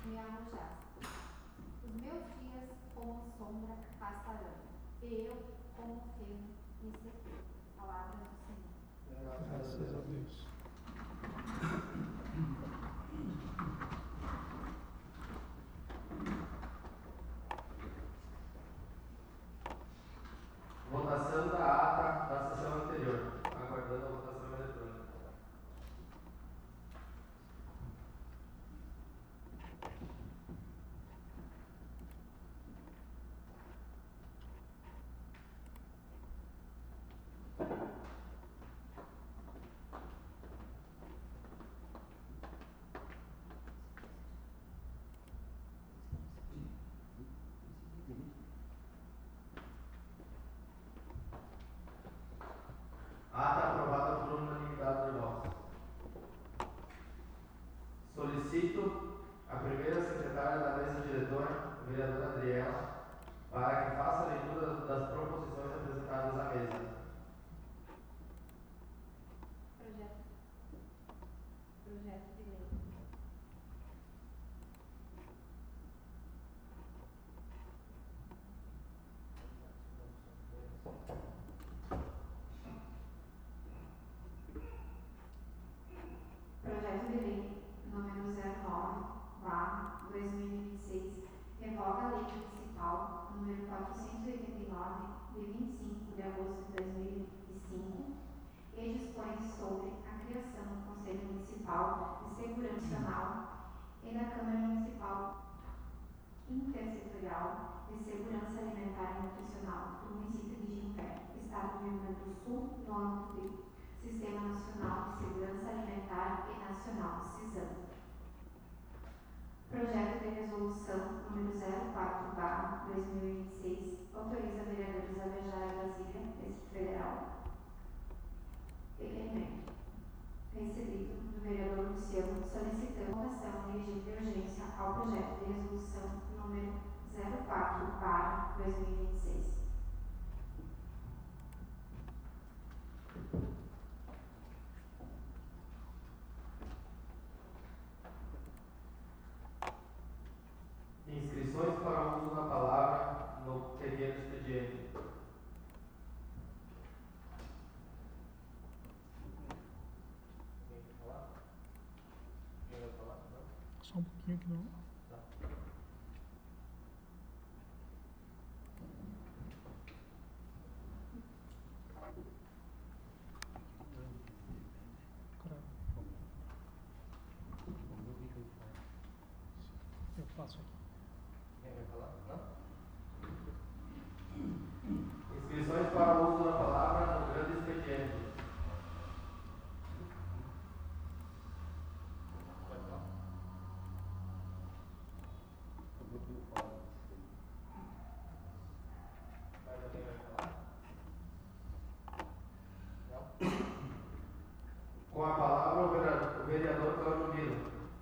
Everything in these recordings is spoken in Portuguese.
Me amo já. Os meus dias como sombra passarão, e eu como feno me sequei. Palavras do Senhor. Graças a Deus. Votação da ata da sessão anterior. Aguardando a votação eletrônica. Ata aprovada por unanimidade de votos. Solicito a primeira secretária da mesa diretora, vereadora Adriela, para que faça a leitura das proposições apresentadas à mesa. Projeto de lei. Projeto de lei número 09/2026 revoga a lei municipal número 489 de 25 de agosto de 2005 e dispõe sobre a criação do Conselho Municipal de Segurança Nacional e da Câmara Municipal Intersetorial de Segurança Alimentar e Nutricional do município de Jimpé, Estado do Rio Grande do Sul, no âmbito do Sistema Nacional de Segurança Alimentar e Nacional, SISAM. Projeto de resolução número 04/2026 autoriza a vereadora Isabel Brasília, Distrito Federal, requerimento recebido do vereador Luciano solicitando votação de regime de urgência ao projeto de resolução número 04/2026. Inscrições para o uso da palavra no pequeno expediente. Quem vai falar? Não? Só um pouquinho que não. Tá. Eu faço aqui. Quem vai falar? Não? Inscrições para o uso da palavra no grande expediente. Pode falar. Mais alguém vai falar? Não? Com a palavra o vereador Cláudio Miro.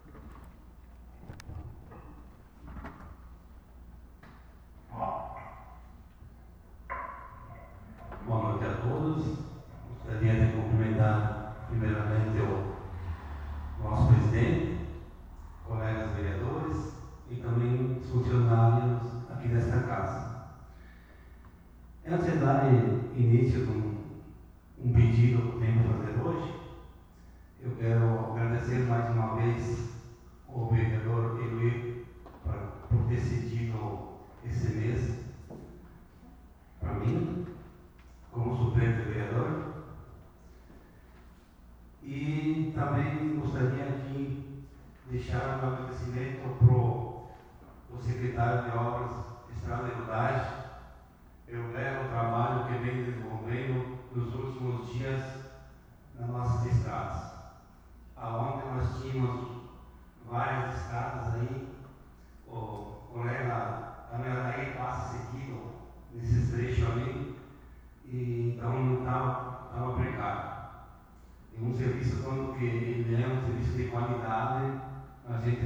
Boa noite a todos. Gostaria de cumprimentar primeiramente o nosso presidente, colegas vereadores e também os funcionários aqui desta casa. Antes de dar início a um pedido que eu tenho que fazer hoje, eu quero agradecer mais uma vez ao vereador Eloy por ter cedido esse mês para mim, como suplente vereador. E também gostaria de deixar um agradecimento para o secretário de Obras, Estrada e Rodagem, pelo belo trabalho que vem desenvolvendo nos últimos dias nas nossas estradas. Aonde nós tínhamos várias estradas aí, o colega Daniel passa seguido nesses trechos ali, e então não estava precário. E um serviço, quando que ele é um serviço de qualidade, a gente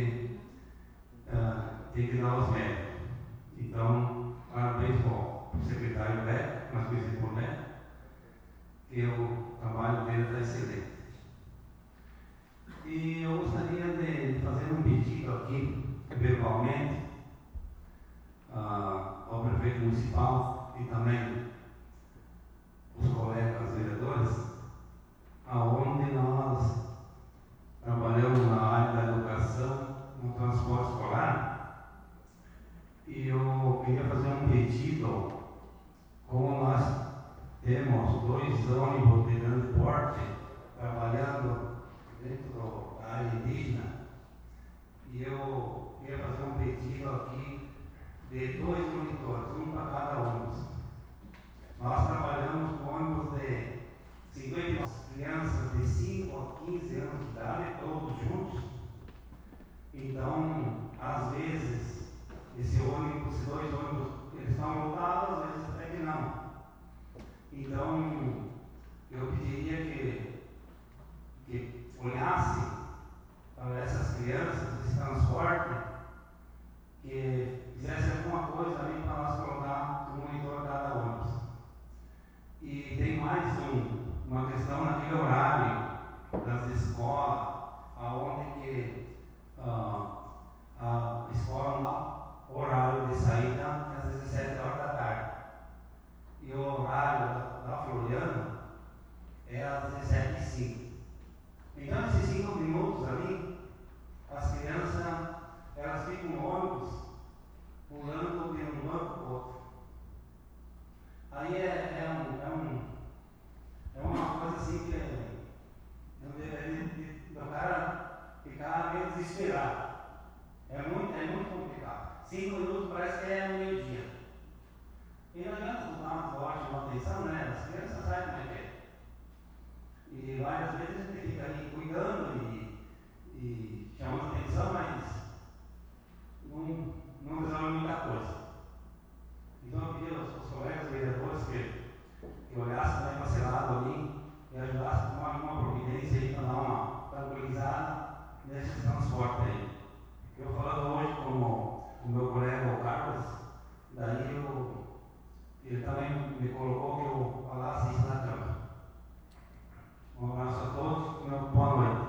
tem que dar os méritos. Então, parabéns para o secretário Beto, mais conhecido por Beto, que o trabalho dele está excelente. E eu gostaria de fazer um pedido aqui verbalmente ao prefeito municipal e também os colegas vereadores, aonde nós trabalhamos na área da educação, no transporte escolar, e eu queria fazer um pedido. Como nós temos 2 ônibus de grande porte trabalhando dentro da área indígena, e eu queria fazer um pedido aqui de 2 monitores, um para cada ônibus. Nós trabalhamos com ônibus de 50 crianças de 5 a 15 anos de idade, todos juntos. Então, às vezes, esses 2 ônibus, eles estão lotados, às vezes até que não. Então, eu pediria que olhasse para essas crianças, esse transporte, que fizesse alguma coisa ali para nós colocar um monitor em cada ônibus. E tem mais uma questão naquele horário das escolas, aonde que a escola, o horário de saída é às 17 horas da tarde. E o horário da Floriano é às 17h05. Então, esses 5 minutos ali, as crianças, elas ficam no ônibus, pulando de um banco para o outro. Aí é uma coisa assim que não deveria do cara ficar meio desesperado. É muito complicado. 5 minutos parece que é meio-dia. E não adianta dar uma forte, uma atenção, né? As crianças sabem como é que é. E várias vezes a gente fica ali cuidando e chamando atenção, mas não resolve muita coisa. Então eu pedi aos colegas vereadores que olhassem também para esse lado ali e ajudassem a tomar alguma providência aí para dar uma tranquilizada nesse transporte aí. Eu falando hoje com o meu colega, o Carlos, daí ele também me colocou que eu falasse isso na Câmara. Um abraço a todos e uma boa noite.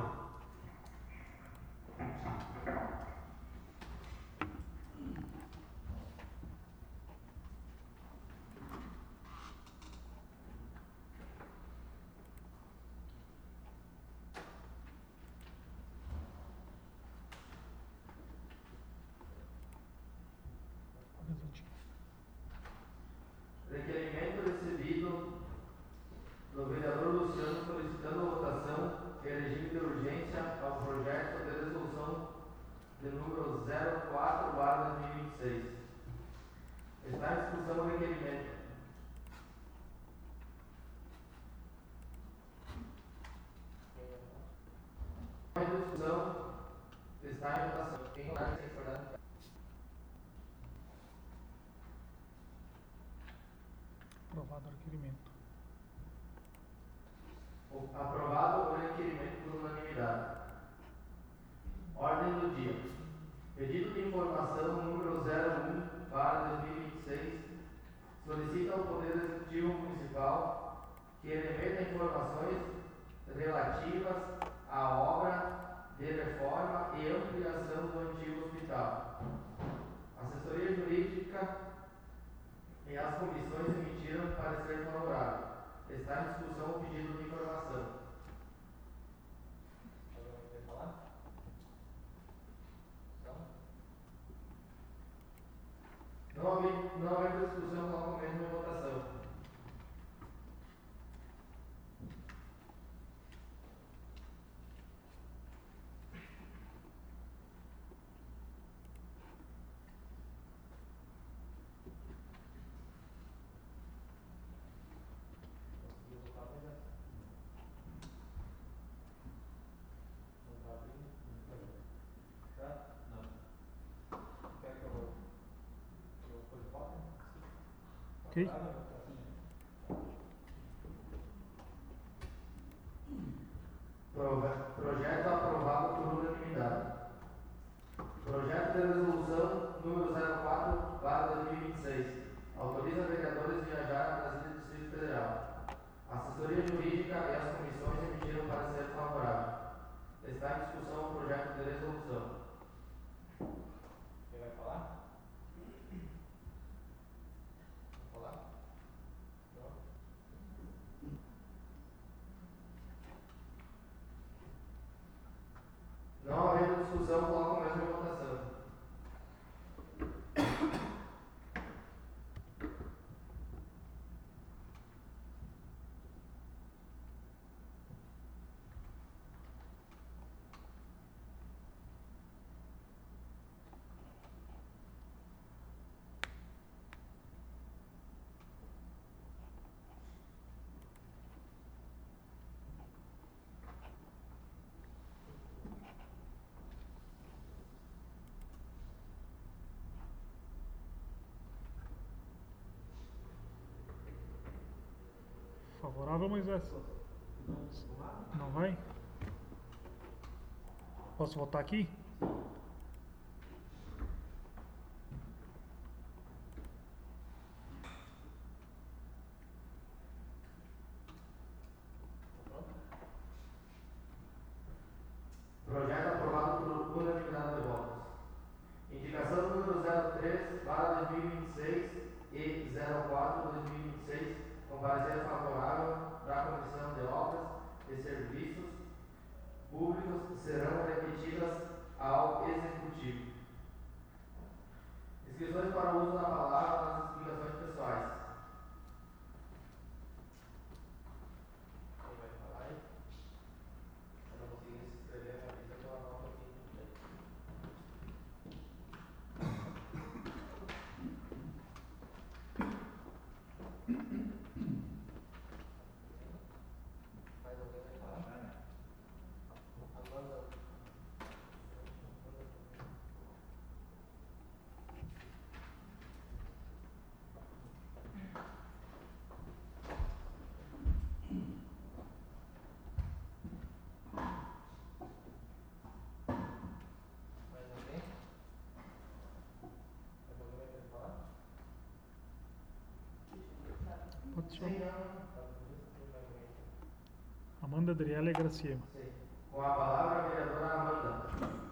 Requerimento recebido do vereador Luciano solicitando votação em regime de urgência ao projeto de resolução de número 04/2026. Está em discussão o requerimento. Em discussão, está em votação. Quem vai ser informado? Aprovado o requerimento. Aprovado o requerimento por unanimidade. Ordem do dia. Pedido de informação número 01/2026 solicita ao Poder Executivo Municipal que remeta informações relativas à obra de reforma e ampliação do antigo hospital. Assessoria Jurídica e as comissões emitiram parecer favorável. Está em discussão o pedido de informação. Alguém quer falar? Não havendo discussão, coloco mesmo em votação. Ok? Projeto aprovado por unanimidade. Projeto de resolução número 04/2026 autoriza vereadores viajar a Brasília do Distrito Federal. Assessoria Jurídica e as comissões emitiram parecer favorável. Está em discussão o projeto de resolução. havendo discussão, coloco o mesmo em votação. Favorável, Moisés? Não vai? Posso votar aqui? Projeto aprovado por unanimidade de votos. Indicação número 03/2026 e 04/2026, com parecer favorável da Comissão de Obras e Serviços Públicos, serão repetidas ao Executivo. Inscrições para o uso da palavra nas explicações pessoais. Quem vai falar aí? Eu não consegui se inscrever na lista pela nota aqui. Mais alguém vai falar? Amanda. Mais alguém? Mais alguém vai querer falar? Pode ser. Sim, não. Amanda Adriele Graciema. Sim. Com a palavra, a vereadora Amanda.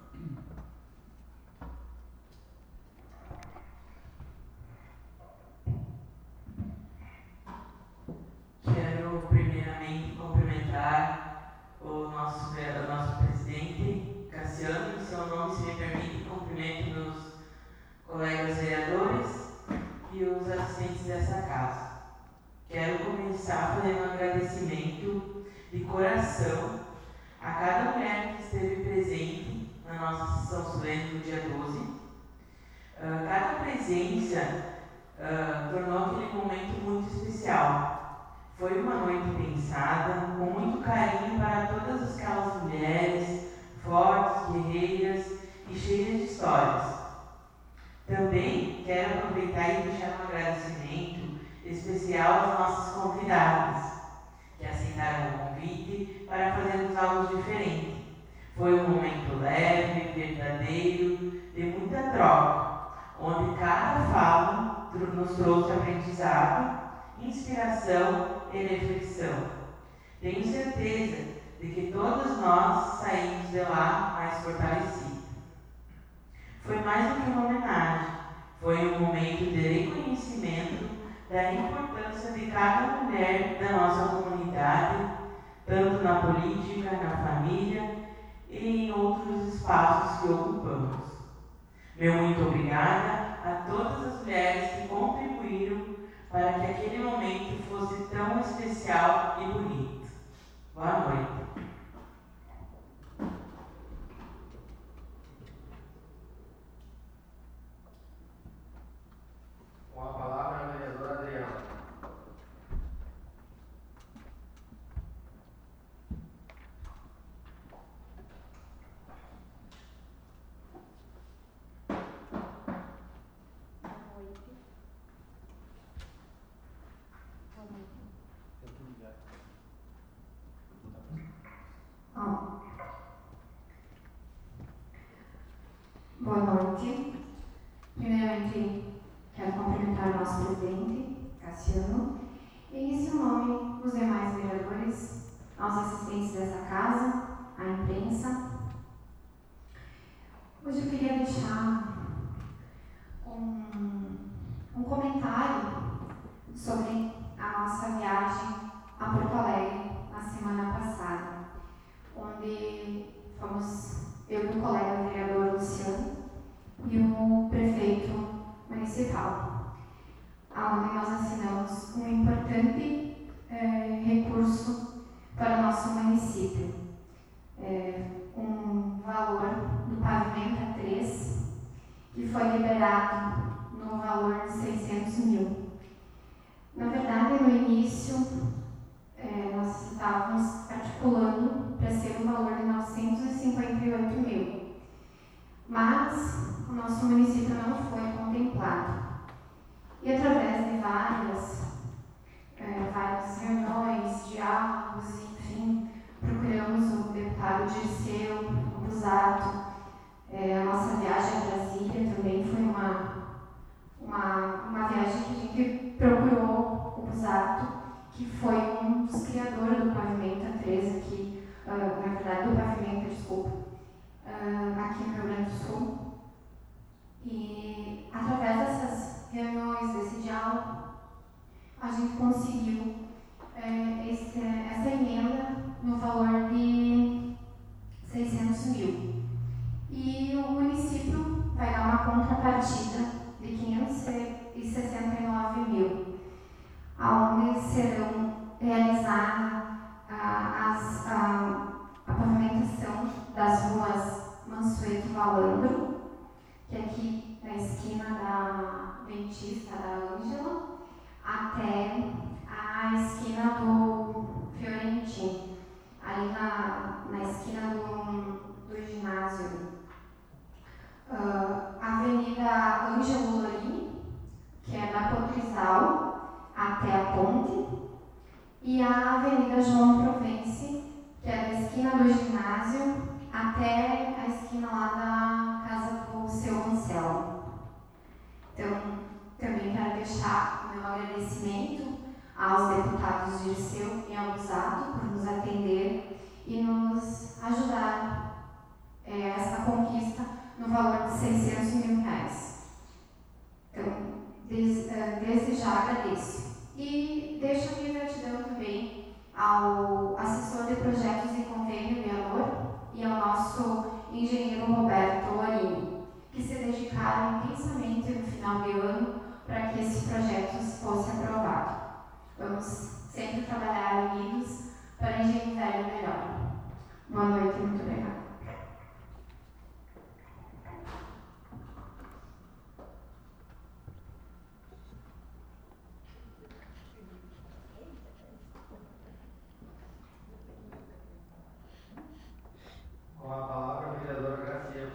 Quero primeiramente cumprimentar o nosso presidente, Cassiano. Em seu nome, se me permite, cumprimento meus colegas vereadores e os assistentes dessa casa. Quero começar fazendo um agradecimento de coração a cada mulher que esteve presente na nossa sessão solene do dia 12. Cada presença tornou aquele momento muito especial. Foi uma noite pensada, com muito carinho para todas aquelas mulheres fortes, guerreiras e cheias de histórias. Também quero aproveitar e deixar um agradecimento especial às nossas convidadas, que aceitaram o convite para fazermos algo diferente. Foi um momento leve, verdadeiro, de muita troca, onde cada fala nos trouxe aprendizado, inspiração e reflexão. Tenho certeza de que todos nós saímos de lá mais fortalecidos. Foi mais do que uma homenagem, foi um momento de reconhecimento da importância de cada mulher da nossa comunidade, tanto na política, na família e em outros espaços que ocupamos. Meu muito obrigada a todas as mulheres que contribuíram para que aquele momento fosse tão especial e bonito. Boa noite. Com a palavra, a vereadora Adriana. Boa noite. Primeiramente, quero cumprimentar o nosso presidente, Cassiano, e em seu nome, os demais vereadores, aos assistentes dessa casa, à imprensa. Hoje eu queria deixar um comentário sobre a nossa viagem a Porto Alegre na semana passada, onde fomos eu e o colega vereador Luciano e o prefeito municipal, onde nós assinamos um importante recurso para o nosso município. Um valor do pavimento A3 que foi liberado no valor de 600 mil. Na verdade, no início, nós estávamos articulando para ser um valor de 958 mil, mas o nosso município não foi contemplado. E através de várias reuniões, diálogos, enfim, procuramos o deputado Dirceu, o Busato. A nossa viagem a Brasília também foi uma viagem que a gente procurou o Busato, que foi um dos criadores do pavimento A3 aqui, na verdade do pavimento, aqui no Rio Grande do Sul. E através dessas reuniões, desse diálogo, a gente conseguiu essa emenda no valor de 600 mil. E o município vai dar uma contrapartida de 569 mil, onde serão realizadas a pavimentação das ruas Mansueto Valandro, que é aqui na esquina da Dentista da Ângela, até a esquina do Fiorentim, ali na esquina do ginásio. A Avenida Ângelo Lorim, que é da Cotrizal até a ponte, e a Avenida João Provence, que é da esquina do ginásio até a esquina lá da casa do seu Anselmo. Então, também quero deixar o meu agradecimento aos deputados Dirceu e Busato por nos atender e nos ajudar essa conquista no valor de 600 mil reais. Então, desde já agradeço. E deixo a minha gratidão também ao assessor de projetos e convênio, Leonor, e ao nosso engenheiro Roberto Orini, que se dedicaram intensamente no final do ano para que esse projeto fosse aprovado. Vamos sempre trabalhar unidos para Engenho Velho melhor. Boa noite, muito obrigada. Com a palavra, a vereadora Graciela.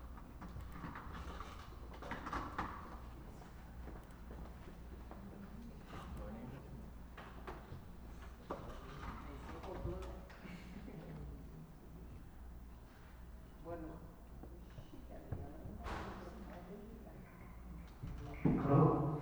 Alô?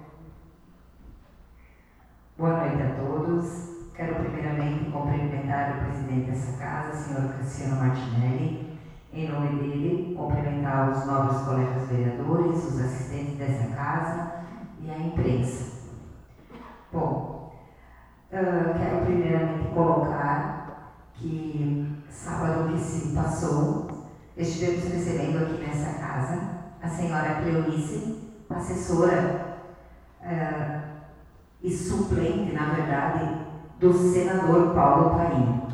Boa noite a todos. Quero primeiramente cumprimentar o presidente dessa casa, senhor Cassiano Martinelli. Em nome dele, cumprimentar os nobres colegas vereadores, os assistentes dessa casa e a imprensa. Bom, quero primeiramente colocar que sábado que se passou, estivemos recebendo aqui nessa casa a senhora Cleonice, assessora e suplente, na verdade, do senador Paulo Paim.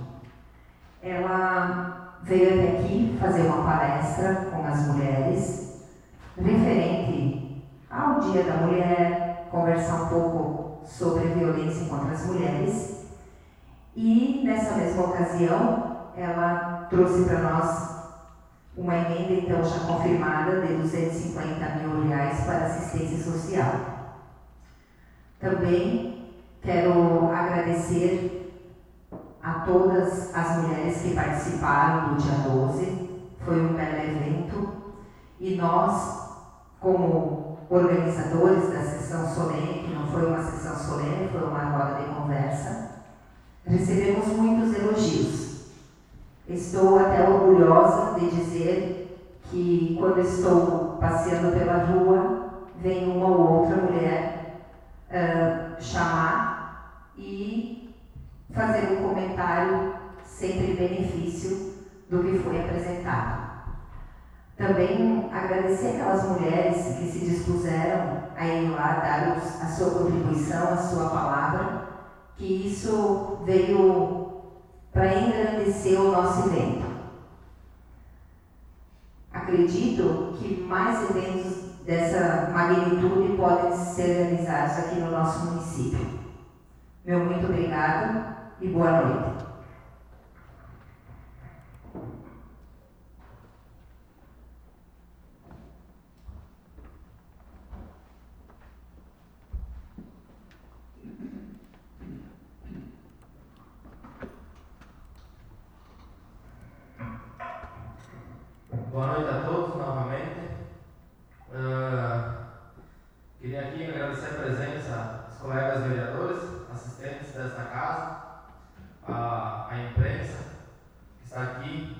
Ela veio até aqui fazer uma palestra com as mulheres referente ao Dia da Mulher, conversar um pouco sobre violência contra as mulheres, e nessa mesma ocasião ela trouxe para nós uma emenda então já confirmada de 250 mil reais para assistência social. Também quero agradecer a todas as mulheres que participaram do dia 12, foi um belo evento, e nós, como organizadores da sessão solene, que não foi uma sessão solene, foi uma roda de conversa, recebemos muitos elogios. Estou até orgulhosa de dizer que quando estou passeando pela rua, vem uma ou outra mulher chamar e fazer um comentário sempre em benefício do que foi apresentado. Também agradecer aquelas mulheres que se dispuseram a ir lá dar a sua contribuição, a sua palavra, que isso veio para engrandecer o nosso evento. Acredito que mais eventos dessa magnitude podem ser realizados aqui no nosso município. Meu muito obrigado e boa noite. Boa noite a todos novamente. Queria aqui agradecer a presença dos colegas vereadores, assistentes desta casa, a imprensa que está aqui.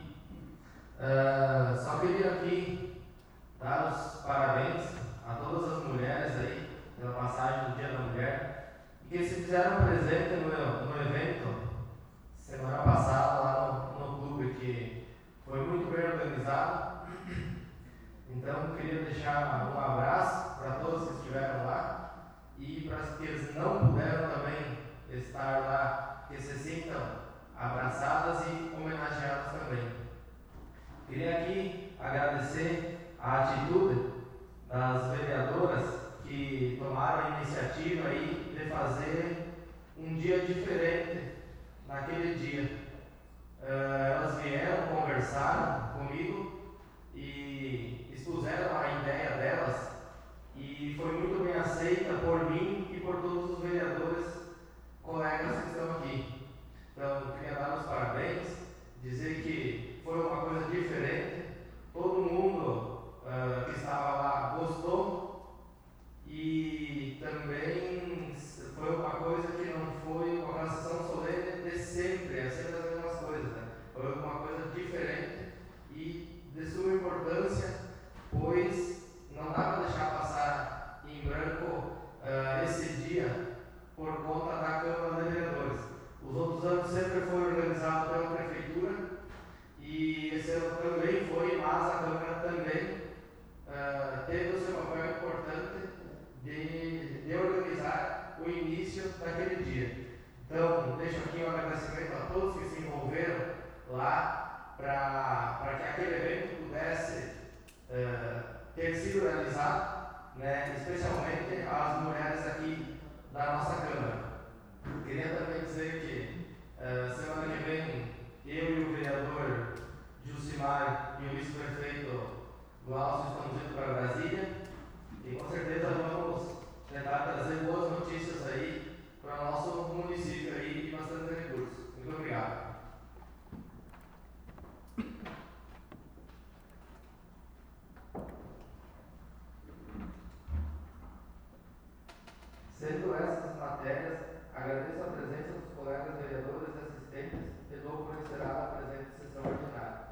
Só queria aqui dar os parabéns a todas as mulheres aí pela passagem do Dia da Mulher e que se fizeram presente no evento semana passada lá no clube, que foi muito bem organizado. Então, queria deixar um abraço para todos que estiveram lá e para aqueles que não puderam também estar lá, que se sintam abraçadas e homenageadas também. Queria aqui agradecer a atitude das vereadoras que tomaram a iniciativa aí de fazer um dia diferente naquele dia. Elas vieram, conversaram comigo e expuseram a ideia delas e foi muito bem aceita por mim e por todos os vereadores colegas que estão aqui. Então, queria dar os parabéns, dizer que foi uma coisa diferente, todo mundo que estava lá gostou e também foi uma coisa que não foi uma aquela sessão solene de sempre, é sempre as mesmas coisas, né? Foi uma coisa diferente e de suma importância, pois não dá para deixar passar em branco esse dia por conta da Câmara de Vereadores. Os outros anos sempre foi organizado pela Prefeitura e esse ano também foi, mas a Câmara também teve o seu papel importante de organizar o início daquele dia. Então, deixo aqui um agradecimento a todos que se envolveram lá para que aquele evento pudesse ter sido realizado, né, especialmente as mulheres aqui da nossa Câmara. Queria também dizer que semana que vem eu e o vereador Jucimar e o vice-prefeito Glaucio estamos indo para Brasília e com certeza vamos tentar trazer boas notícias aí para o nosso município aí e bastante recursos. Muito obrigado. Sendo essas matérias, agradeço a presença dos colegas vereadores e assistentes e dou por encerrada a presente sessão ordinária.